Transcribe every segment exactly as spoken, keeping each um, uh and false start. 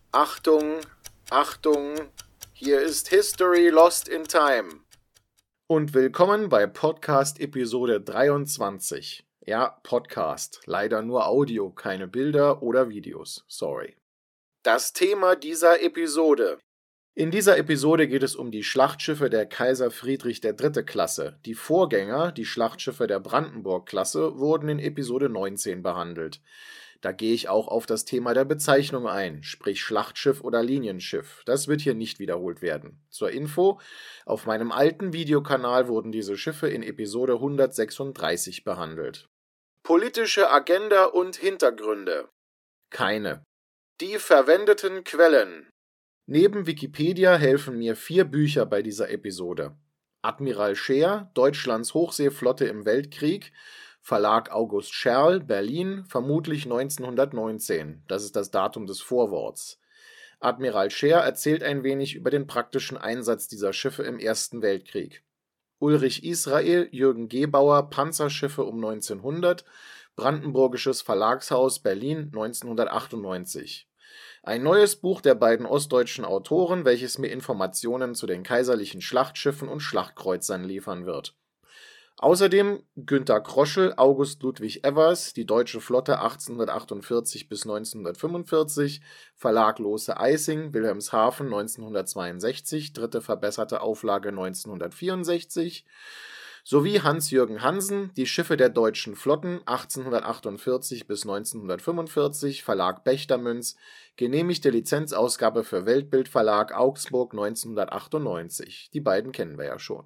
Achtung, Achtung, hier ist History Lost in Time. Und willkommen bei Podcast Episode dreiundzwanzig. Ja, Podcast, leider nur Audio, keine Bilder oder Videos, sorry. Das Thema dieser Episode. In dieser Episode geht es um die Schlachtschiffe der Kaiser Friedrich der dritte Klasse. Die Vorgänger, die Schlachtschiffe der Brandenburg-Klasse, wurden in Episode neunzehn behandelt. Da gehe ich auch auf das Thema der Bezeichnung ein, sprich Schlachtschiff oder Linienschiff. Das wird hier nicht wiederholt werden. Zur Info, auf meinem alten Videokanal wurden diese Schiffe in Episode hundertsechsunddreißig behandelt. Politische Agenda und Hintergründe. Keine. Die verwendeten Quellen. Neben Wikipedia helfen mir vier Bücher bei dieser Episode. Admiral Scheer, Deutschlands Hochseeflotte im Weltkrieg, Verlag August Scherl, Berlin, vermutlich neunzehnhundertneunzehn. Das ist das Datum des Vorworts. Admiral Scheer erzählt ein wenig über den praktischen Einsatz dieser Schiffe im Ersten Weltkrieg. Ulrich Israel, Jürgen Gebauer, Panzerschiffe um neunzehnhundert, Brandenburgisches Verlagshaus, Berlin, neunzehnhundertachtundneunzig. Ein neues Buch der beiden ostdeutschen Autoren, welches mir Informationen zu den kaiserlichen Schlachtschiffen und Schlachtkreuzern liefern wird. Außerdem Günter Kroschel, August Ludwig Evers, die Deutsche Flotte achtzehnhundertachtundvierzig bis neunzehnhundertfünfundvierzig, Verlag Lose Eising, Wilhelmshaven neunzehnhundertzweiundsechzig, dritte verbesserte Auflage neunzehnhundertvierundsechzig, sowie Hans-Jürgen Hansen, die Schiffe der deutschen Flotten achtzehnhundertachtundvierzig bis neunzehnhundertfünfundvierzig, Verlag Bechtermünz, genehmigte Lizenzausgabe für Weltbild Verlag Augsburg neunzehnhundertachtundneunzig. Die beiden kennen wir ja schon.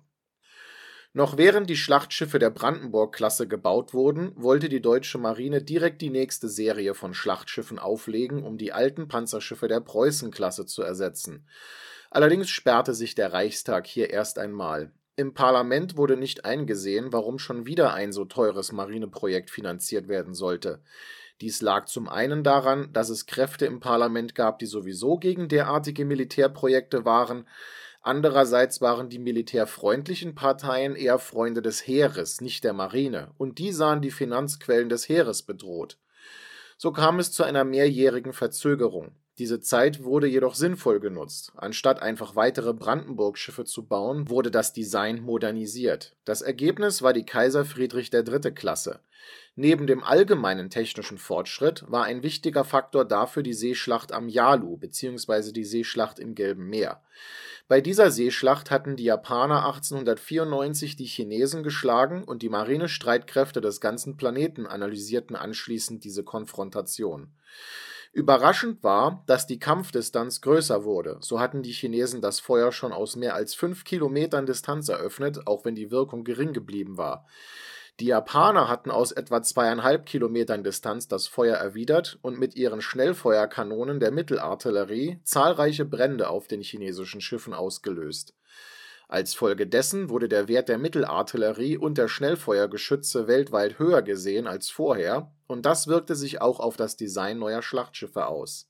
Noch während die Schlachtschiffe der Brandenburg-Klasse gebaut wurden, wollte die deutsche Marine direkt die nächste Serie von Schlachtschiffen auflegen, um die alten Panzerschiffe der Preußen-Klasse zu ersetzen. Allerdings sperrte sich der Reichstag hier erst einmal. Im Parlament wurde nicht eingesehen, warum schon wieder ein so teures Marineprojekt finanziert werden sollte. Dies lag zum einen daran, dass es Kräfte im Parlament gab, die sowieso gegen derartige Militärprojekte waren. Andererseits waren die militärfreundlichen Parteien eher Freunde des Heeres, nicht der Marine, und die sahen die Finanzquellen des Heeres bedroht. So kam es zu einer mehrjährigen Verzögerung. Diese Zeit wurde jedoch sinnvoll genutzt. Anstatt einfach weitere Brandenburg-Schiffe zu bauen, wurde das Design modernisiert. Das Ergebnis war die Kaiser Friedrich der dritte Klasse. Neben dem allgemeinen technischen Fortschritt war ein wichtiger Faktor dafür die Seeschlacht am Yalu bzw. die Seeschlacht im Gelben Meer. Bei dieser Seeschlacht hatten die Japaner achtzehnhundertvierundneunzig die Chinesen geschlagen und die Marinestreitkräfte des ganzen Planeten analysierten anschließend diese Konfrontation. Überraschend war, dass die Kampfdistanz größer wurde. So hatten die Chinesen das Feuer schon aus mehr als fünf Kilometern Distanz eröffnet, auch wenn die Wirkung gering geblieben war. Die Japaner hatten aus etwa zweieinhalb Kilometern Distanz das Feuer erwidert und mit ihren Schnellfeuerkanonen der Mittelartillerie zahlreiche Brände auf den chinesischen Schiffen ausgelöst. Als Folge dessen wurde der Wert der Mittelartillerie und der Schnellfeuergeschütze weltweit höher gesehen als vorher, und das wirkte sich auch auf das Design neuer Schlachtschiffe aus.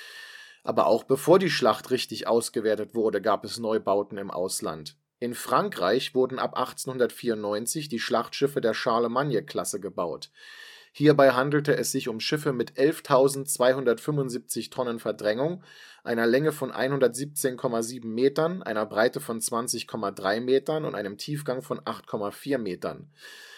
Aber auch bevor die Schlacht richtig ausgewertet wurde, gab es Neubauten im Ausland. In Frankreich wurden ab achtzehnhundertvierundneunzig die Schlachtschiffe der Charlemagne-Klasse gebaut. Hierbei handelte es sich um Schiffe mit elftausendzweihundertfünfundsiebzig Tonnen Verdrängung, einer Länge von hundertsiebzehn Komma sieben Metern, einer Breite von zwanzig Komma drei Metern und einem Tiefgang von acht Komma vier Metern.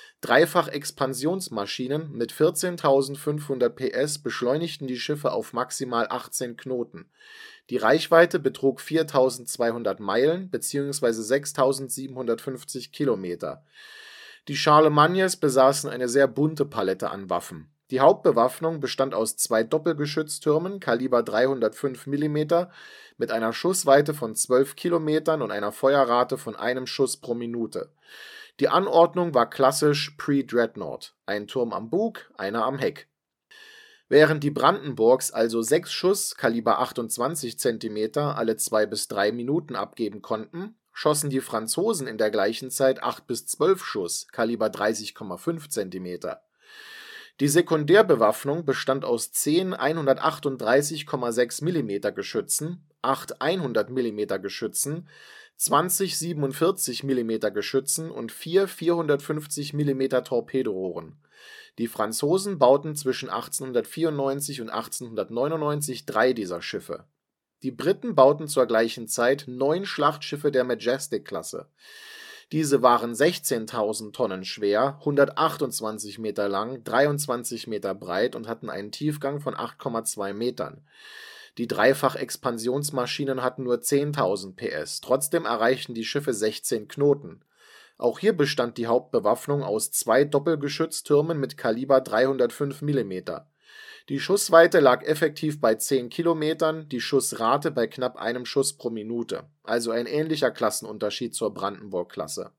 Dreifach-Expansionsmaschinen mit vierzehntausendfünfhundert P S beschleunigten die Schiffe auf maximal achtzehn Knoten. Die Reichweite betrug viertausendzweihundert Meilen bzw. sechstausendsiebenhundertfünfzig Kilometer. Die Charlemagnes besaßen eine sehr bunte Palette an Waffen. Die Hauptbewaffnung bestand aus zwei Doppelgeschütztürmen Kaliber dreihundertfünf Millimeter mit einer Schussweite von zwölf Kilometern und einer Feuerrate von einem Schuss pro Minute. Die Anordnung war klassisch Pre-Dreadnought, ein Turm am Bug, einer am Heck. Während die Brandenburgs also sechs Schuss Kaliber achtundzwanzig Zentimeter alle zwei bis drei Minuten abgeben konnten, schossen die Franzosen in der gleichen Zeit acht bis zwölf Schuss Kaliber dreißig Komma fünf Zentimeter. Die Sekundärbewaffnung bestand aus zehn hundertachtunddreißig Komma sechs Millimeter Geschützen, acht hundert Millimeter Geschützen, zwanzig siebenundvierzig Millimeter Geschützen und vier vierhundertfünfzig Millimeter Torpedorohren. Die Franzosen bauten zwischen achtzehnhundertvierundneunzig und achtzehnhundertneunundneunzig drei dieser Schiffe. Die Briten bauten zur gleichen Zeit neun Schlachtschiffe der Majestic-Klasse. Diese waren sechzehntausend Tonnen schwer, hundertachtundzwanzig Meter lang, dreiundzwanzig Meter breit und hatten einen Tiefgang von acht Komma zwei Metern. Die Dreifach-Expansionsmaschinen hatten nur zehntausend P S, trotzdem erreichten die Schiffe sechzehn Knoten. Auch hier bestand die Hauptbewaffnung aus zwei Doppelgeschütztürmen mit Kaliber dreihundertfünf Millimeter. Die Schussweite lag effektiv bei zehn Kilometern, die Schussrate bei knapp einem Schuss pro Minute, also ein ähnlicher Klassenunterschied zur Brandenburg-Klasse.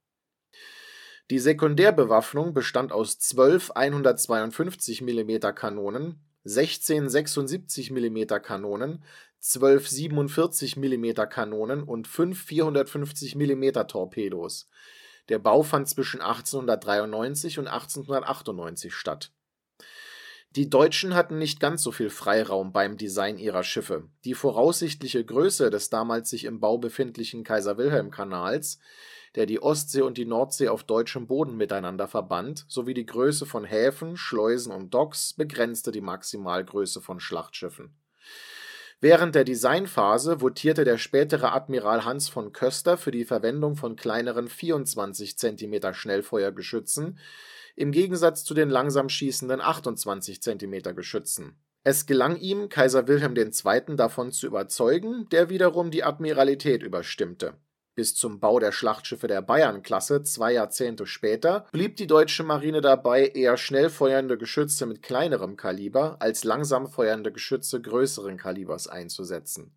Die Sekundärbewaffnung bestand aus zwölf hundertzweiundfünfzig Millimeter Kanonen, sechzehn sechsundsiebzig Millimeter Kanonen, zwölf siebenundvierzig Millimeter Kanonen und fünf vierhundertfünfzig Millimeter Torpedos. Der Bau fand zwischen achtzehnhundertdreiundneunzig und achtzehnhundertachtundneunzig statt. Die Deutschen hatten nicht ganz so viel Freiraum beim Design ihrer Schiffe. Die voraussichtliche Größe des damals sich im Bau befindlichen Kaiser-Wilhelm-Kanals, der die Ostsee und die Nordsee auf deutschem Boden miteinander verband, sowie die Größe von Häfen, Schleusen und Docks begrenzte die Maximalgröße von Schlachtschiffen. Während der Designphase votierte der spätere Admiral Hans von Köster für die Verwendung von kleineren vierundzwanzig Zentimeter Schnellfeuergeschützen, im Gegensatz zu den langsam schießenden achtundzwanzig Zentimeter Geschützen. Es gelang ihm, Kaiser Wilhelm der Zweite. Davon zu überzeugen, der wiederum die Admiralität überstimmte. Bis zum Bau der Schlachtschiffe der Bayern-Klasse zwei Jahrzehnte später blieb die deutsche Marine dabei, eher schnell feuernde Geschütze mit kleinerem Kaliber als langsam feuernde Geschütze größeren Kalibers einzusetzen.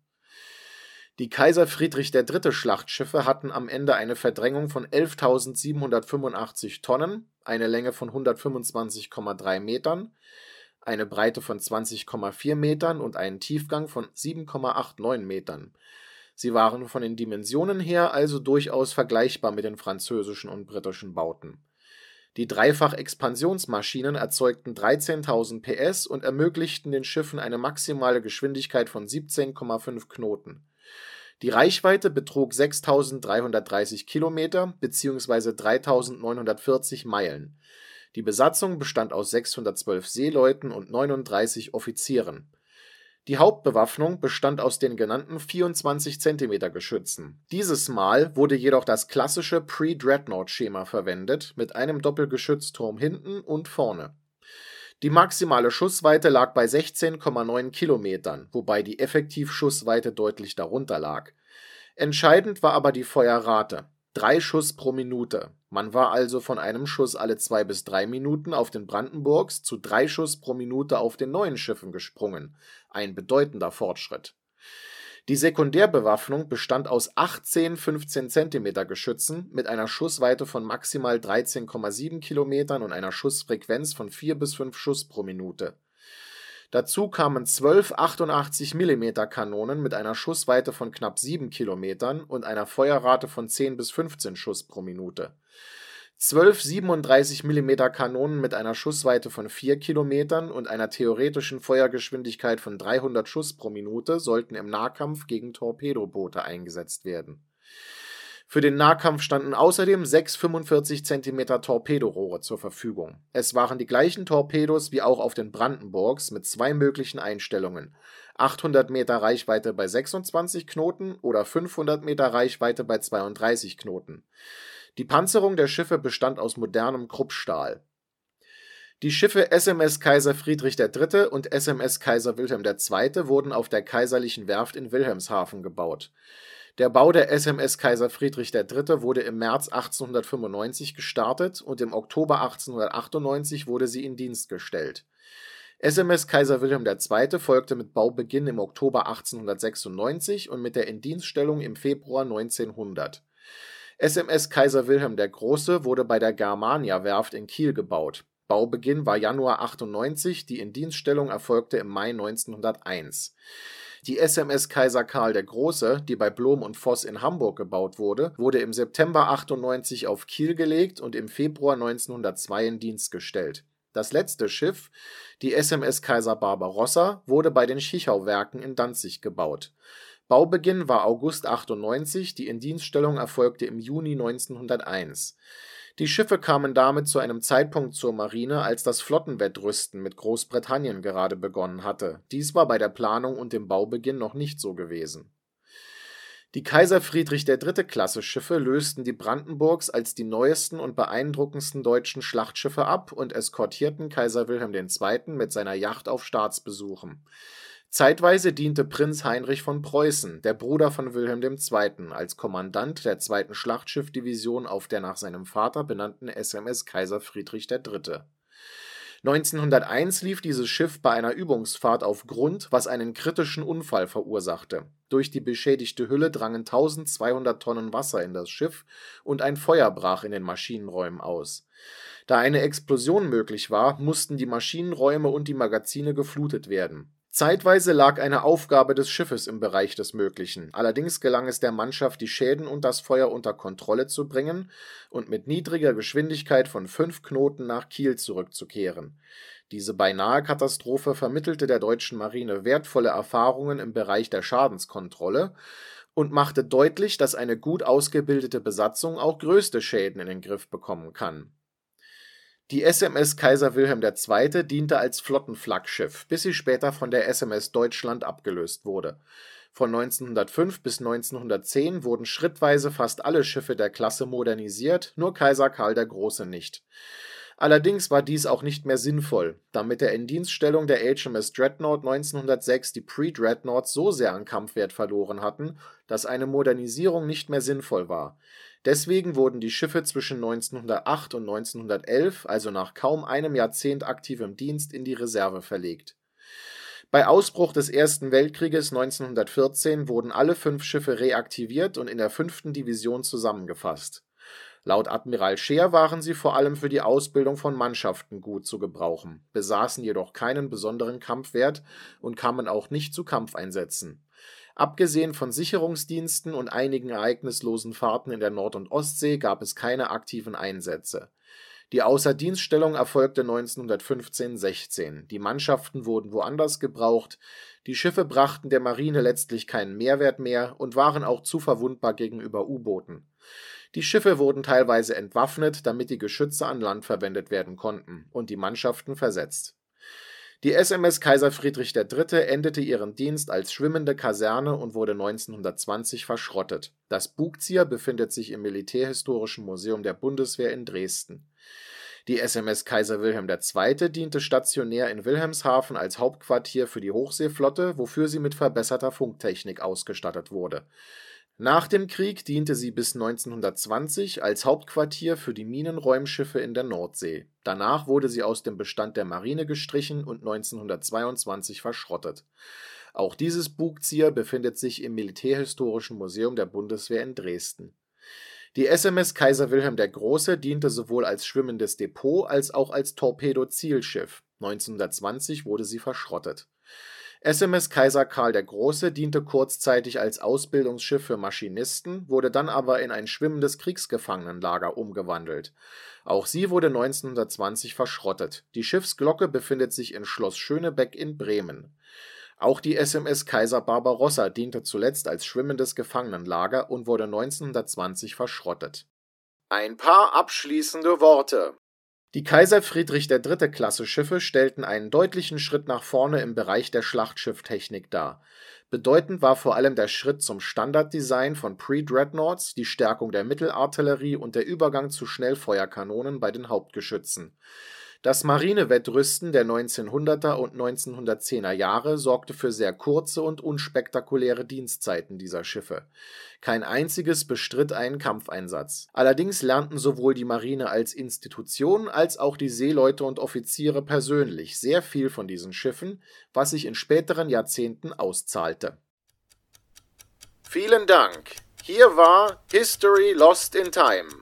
Die Kaiser Friedrich der Dritte. Schlachtschiffe hatten am Ende eine Verdrängung von elftausendsiebenhundertfünfundachtzig Tonnen, eine Länge von hundertfünfundzwanzig Komma drei Metern, eine Breite von zwanzig Komma vier Metern und einen Tiefgang von sieben Komma neunundachtzig Metern. Sie waren von den Dimensionen her also durchaus vergleichbar mit den französischen und britischen Bauten. Die Dreifach-Expansionsmaschinen erzeugten dreizehntausend P S und ermöglichten den Schiffen eine maximale Geschwindigkeit von siebzehn Komma fünf Knoten. Die Reichweite betrug sechstausenddreihundertdreißig Kilometer bzw. dreitausendneunhundertvierzig Meilen. Die Besatzung bestand aus sechshundertzwölf Seeleuten und neununddreißig Offizieren. Die Hauptbewaffnung bestand aus den genannten vierundzwanzig Zentimeter Geschützen. Dieses Mal wurde jedoch das klassische Pre-Dreadnought-Schema verwendet, mit einem Doppelgeschützturm hinten und vorne. Die maximale Schussweite lag bei sechzehn Komma neun Kilometern, wobei die Effektivschussweite deutlich darunter lag. Entscheidend war aber die Feuerrate. Drei Schuss pro Minute. Man war also von einem Schuss alle zwei bis drei Minuten auf den Brandenburgs zu drei Schuss pro Minute auf den neuen Schiffen gesprungen. Ein bedeutender Fortschritt. Die Sekundärbewaffnung bestand aus achtzehn fünfzehn Zentimeter Geschützen mit einer Schussweite von maximal dreizehn Komma sieben Kilometern und einer Schussfrequenz von vier bis fünf Schuss pro Minute. Dazu kamen zwölf achtundachtzig Millimeter Kanonen mit einer Schussweite von knapp sieben Kilometern und einer Feuerrate von zehn bis fünfzehn Schuss pro Minute. zwölf siebenunddreißig Millimeter Kanonen mit einer Schussweite von vier Kilometern und einer theoretischen Feuergeschwindigkeit von dreihundert Schuss pro Minute sollten im Nahkampf gegen Torpedoboote eingesetzt werden. Für den Nahkampf standen außerdem sechs fünfundvierzig Zentimeter Torpedorohre zur Verfügung. Es waren die gleichen Torpedos wie auch auf den Brandenburgs mit zwei möglichen Einstellungen: achthundert Meter Reichweite bei sechsundzwanzig Knoten oder fünfhundert Meter Reichweite bei zweiunddreißig Knoten. Die Panzerung der Schiffe bestand aus modernem Kruppstahl. Die Schiffe S M S Kaiser Friedrich der Dritte. und S M S Kaiser Wilhelm der Zweite. wurden auf der Kaiserlichen Werft in Wilhelmshaven gebaut. Der Bau der S M S Kaiser Friedrich der Dritte. wurde im März achtzehnhundertfünfundneunzig gestartet und im Oktober achtzehnhundertachtundneunzig wurde sie in Dienst gestellt. S M S Kaiser Wilhelm der Zweite. folgte mit Baubeginn im Oktober achtzehnhundertsechsundneunzig und mit der Indienststellung im Februar neunzehnhundert. S M S Kaiser Wilhelm der Große wurde bei der Germania-Werft in Kiel gebaut. Baubeginn war Januar achtundneunzig, die Indienststellung erfolgte im Mai neunzehnhunderteins. Die S M S Kaiser Karl der Große, die bei Blom und Voss in Hamburg gebaut wurde, wurde im September achtundneunzig auf Kiel gelegt und im Februar neunzehnhundertzwei in Dienst gestellt. Das letzte Schiff, die S M S Kaiser Barbarossa, wurde bei den Schichau-Werken in Danzig gebaut. Baubeginn war August achtundneunzig, die Indienststellung erfolgte im Juni neunzehnhunderteins. Die Schiffe kamen damit zu einem Zeitpunkt zur Marine, als das Flottenwettrüsten mit Großbritannien gerade begonnen hatte. Dies war bei der Planung und dem Baubeginn noch nicht so gewesen. Die Kaiser Friedrich der dritte Klasse Schiffe lösten die Brandenburgs als die neuesten und beeindruckendsten deutschen Schlachtschiffe ab und eskortierten Kaiser Wilhelm der Zweite. Mit seiner Yacht auf Staatsbesuchen. Zeitweise diente Prinz Heinrich von Preußen, der Bruder von Wilhelm der Zweite., als Kommandant der zweiten Schlachtschiffdivision auf der nach seinem Vater benannten S M S Kaiser Friedrich der Dritte. neunzehnhunderteins lief dieses Schiff bei einer Übungsfahrt auf Grund, was einen kritischen Unfall verursachte. Durch die beschädigte Hülle drangen tausendzweihundert Tonnen Wasser in das Schiff und ein Feuer brach in den Maschinenräumen aus. Da eine Explosion möglich war, mussten die Maschinenräume und die Magazine geflutet werden. Zeitweise lag eine Aufgabe des Schiffes im Bereich des Möglichen, allerdings gelang es der Mannschaft, die Schäden und das Feuer unter Kontrolle zu bringen und mit niedriger Geschwindigkeit von fünf Knoten nach Kiel zurückzukehren. Diese Beinahe-Katastrophe vermittelte der deutschen Marine wertvolle Erfahrungen im Bereich der Schadenskontrolle und machte deutlich, dass eine gut ausgebildete Besatzung auch größte Schäden in den Griff bekommen kann. Die S M S Kaiser Wilhelm der Zweite. Diente als Flottenflaggschiff, bis sie später von der S M S Deutschland abgelöst wurde. Von neunzehnhundertfünf bis neunzehnhundertzehn wurden schrittweise fast alle Schiffe der Klasse modernisiert, nur Kaiser Karl der Große nicht. Allerdings war dies auch nicht mehr sinnvoll, da mit der Indienststellung der H M S Dreadnought neunzehnhundertsechs die Pre-Dreadnoughts so sehr an Kampfwert verloren hatten, dass eine Modernisierung nicht mehr sinnvoll war. Deswegen wurden die Schiffe zwischen neunzehnhundertacht und neunzehnhundertelf, also nach kaum einem Jahrzehnt aktivem Dienst, in die Reserve verlegt. Bei Ausbruch des Ersten Weltkrieges neunzehnhundertvierzehn wurden alle fünf Schiffe reaktiviert und in der fünften Division zusammengefasst. Laut Admiral Scheer waren sie vor allem für die Ausbildung von Mannschaften gut zu gebrauchen, besaßen jedoch keinen besonderen Kampfwert und kamen auch nicht zu Kampfeinsätzen. Abgesehen von Sicherungsdiensten und einigen ereignislosen Fahrten in der Nord- und Ostsee gab es keine aktiven Einsätze. Die Außerdienststellung erfolgte neunzehnhundertfünfzehn sechzehn. Die Mannschaften wurden woanders gebraucht, die Schiffe brachten der Marine letztlich keinen Mehrwert mehr und waren auch zu verwundbar gegenüber U-Booten. Die Schiffe wurden teilweise entwaffnet, damit die Geschütze an Land verwendet werden konnten, und die Mannschaften versetzt. Die S M S Kaiser Friedrich der Dritte. Endete ihren Dienst als schwimmende Kaserne und wurde neunzehnhundertzwanzig verschrottet. Das Bugzieher befindet sich im Militärhistorischen Museum der Bundeswehr in Dresden. Die S M S Kaiser Wilhelm der Zweite. Diente stationär in Wilhelmshaven als Hauptquartier für die Hochseeflotte, wofür sie mit verbesserter Funktechnik ausgestattet wurde. Nach dem Krieg diente sie bis neunzehnhundertzwanzig als Hauptquartier für die Minenräumschiffe in der Nordsee. Danach wurde sie aus dem Bestand der Marine gestrichen und neunzehnhundertzweiundzwanzig verschrottet. Auch dieses Bugzieher befindet sich im Militärhistorischen Museum der Bundeswehr in Dresden. Die S M S Kaiser Wilhelm der Große. Diente sowohl als schwimmendes Depot als auch als Torpedozielschiff. neunzehnhundertzwanzig wurde sie verschrottet. S M S Kaiser Karl der Große. Diente kurzzeitig als Ausbildungsschiff für Maschinisten, wurde dann aber in ein schwimmendes Kriegsgefangenenlager umgewandelt. Auch sie wurde neunzehnhundertzwanzig verschrottet. Die Schiffsglocke befindet sich in Schloss Schönebeck in Bremen. Auch die S M S Kaiser Barbarossa diente zuletzt als schwimmendes Gefangenenlager und wurde neunzehnhundertzwanzig verschrottet. Ein paar abschließende Worte. Die Kaiser Friedrich der Dritte. Klasse Schiffe stellten einen deutlichen Schritt nach vorne im Bereich der Schlachtschiffttechnik dar. Bedeutend war vor allem der Schritt zum Standarddesign von Pre-Dreadnoughts, die Stärkung der Mittelartillerie und der Übergang zu Schnellfeuerkanonen bei den Hauptgeschützen. Das Marinewettrüsten der neunzehnhunderter und neunzehnhundertzehner Jahre sorgte für sehr kurze und unspektakuläre Dienstzeiten dieser Schiffe. Kein einziges bestritt einen Kampfeinsatz. Allerdings lernten sowohl die Marine als Institution als auch die Seeleute und Offiziere persönlich sehr viel von diesen Schiffen, was sich in späteren Jahrzehnten auszahlte. Vielen Dank. Hier war History Lost in Time.